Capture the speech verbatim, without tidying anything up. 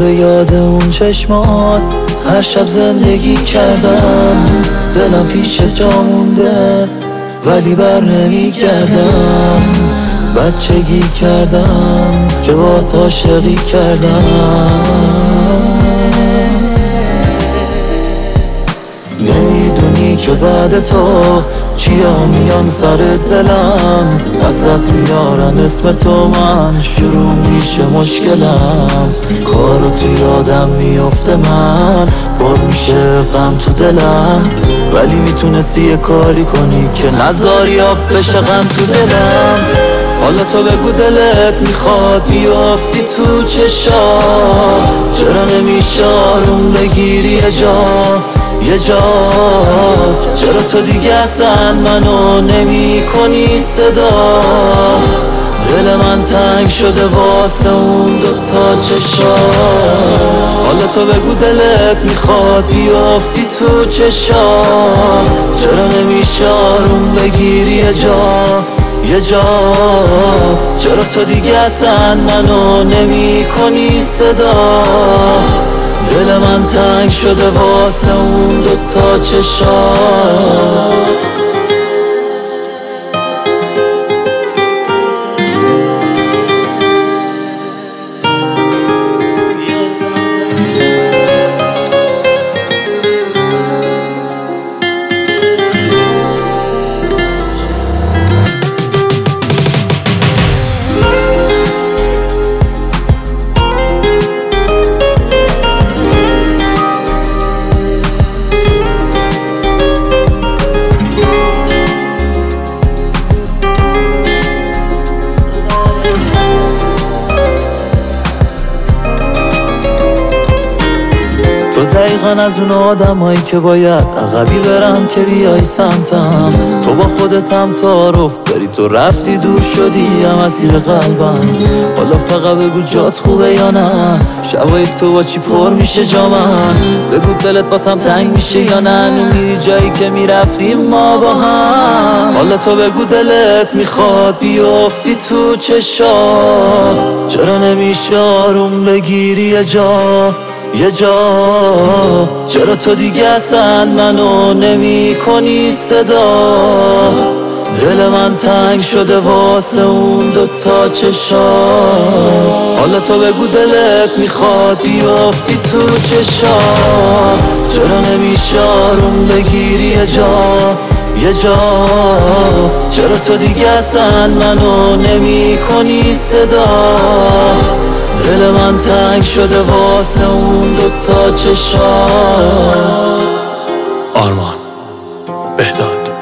به یاد اون چشمات هر شب زندگی کردم. دلم پیش جا مونده ولی بر نمی گردم. بچگی کردم که با عاشقی کردم. نمیدونی که بعد تو چیا میان سر دلم، ازت میارن اسم تو من شروع میشه مشکلم. کارو تو یادم میفته من پر میشه غم تو دلم، ولی میتونستی یه کاری کنی که نذاری آب بشه غم تو دلم. حالا تو بگو دلت میخواد بیافتی تو چشام، چرا نمیشه آروم بگیری یه جا یه جا؟ چرا تو دیگه اصلا منو نمی کنی صدا؟ دل من تنگ شده واسه اون دوتا چشا. حالا تو بگو دلت میخواد بیافتی تو چشام، چرا نمیشه آروم بگیری یه جا یه جا؟ چرا تو دیگه اصلا منو نمی کنی صدا؟ دل من تنگ شده واسه اون دوتا چشات. تو دقیقاً از اون آدم هایی که باید عقبی برم که بیای سمتم. تو با خودتم تعارف داری، تو رفتی دور شدی هم اسیر قلبم. حالا فقط بگو جات خوبه یا نه، شبایی تو با چی پر میشه جا من؟ بگو دلت باسم تنگ میشه یا نه، میری جایی که میرفتیم ما با هم. حالا تو بگو دلت میخواد بیافتی تو چشات، چرا نمیشه آروم بگیری یه جا یه جا؟ چرا تو دیگه اصلا منو نمی کنی صدا؟ دل من تنگ شده واسه اون دوتا چشات. حالا تو بگو دلت میخواد بیافتی تو چشات، چرا نمیشه آروم بگیری یه جا یه جا؟ چرا تو دیگه اصلا منو نمی کنی صدا؟ دل من تنگ شده واسه اون دوتا چشات. آرمان بهداد.